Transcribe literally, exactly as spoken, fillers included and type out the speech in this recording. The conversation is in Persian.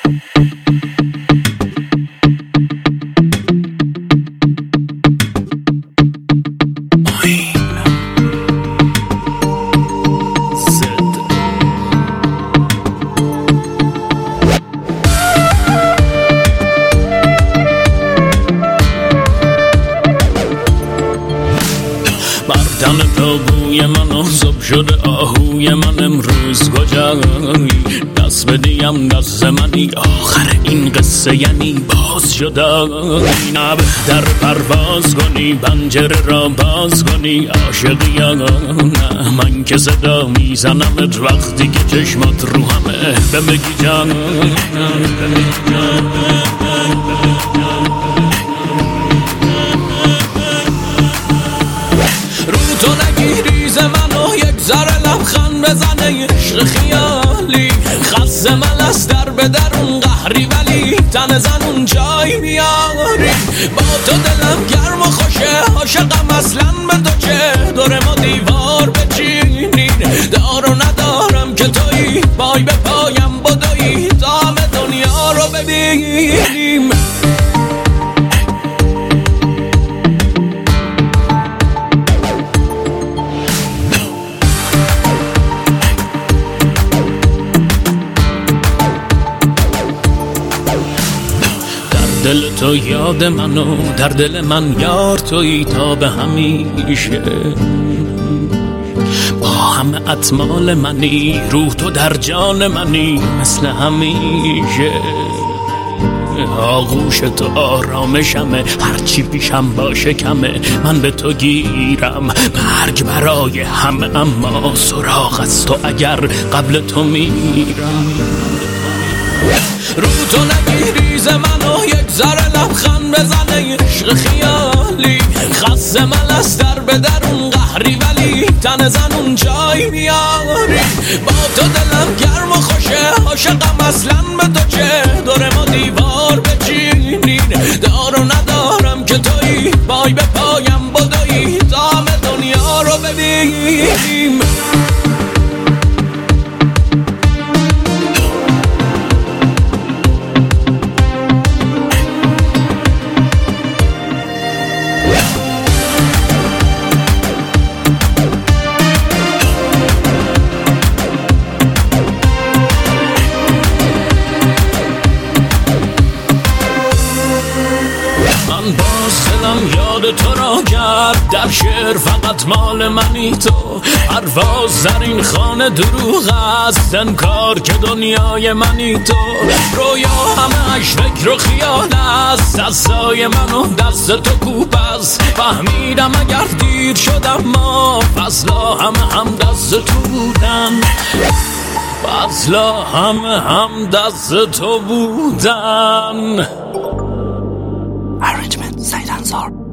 مردن تابوی من آزاب شده آهوی من امروز کجایی دست بدیم دست منی آخر این قصه یعنی باز شده نب در پرواز کنی پنجره را باز کنی عاشقی یا نه من که صدا میزنمت وقتی که چشمات رو همه بمگی جان تو نگیری ز منو یک ذره لبخند بزنه عشق خیالی خز من از در به درون قهری ولی تن زنون جای میاری با تو دلم گرم و خوشه عاشقم اصلا به تو چه دور ما دیوار بچینین دار و ندارم که تویی پای به پایم بدویی تا همه دنیا رو ببینیم دل تو یاد منو در دل من یار تویی تا به همیشه با همه اطمال منی روح تو در جان منی مثل همیشه آغوش تو آرامشمه هرچی پیشم باشه کمه من به تو گیرم مرگ برای همه اما سراغ از تو اگر قبل تو میرم رو تو نگیری ز منو یک ذره لبخند بزنه عشق خیالی خز من از در به درون قهری ولی تن زنون جای میاری با تو دلم گرم و خوشه عاشقم اصلا به تو چه دور ما دیوار بچینین دار و ندارم که تویی پای به پایم بدویی تا همه دنیا رو ببینیم باز دلم یاد تو را کرد در شعر فقط مال منی تو پرواز در این خانه دروغ است انکار که دنیای منی تو رویا همه اش فکر و خیال است دستای من و دست تو کوب است فهمیدم اگر دیر شدم ما فضلا همه هم دست تو بودن فضلا همه هم دست تو بودن Arrangement, Said Ansar.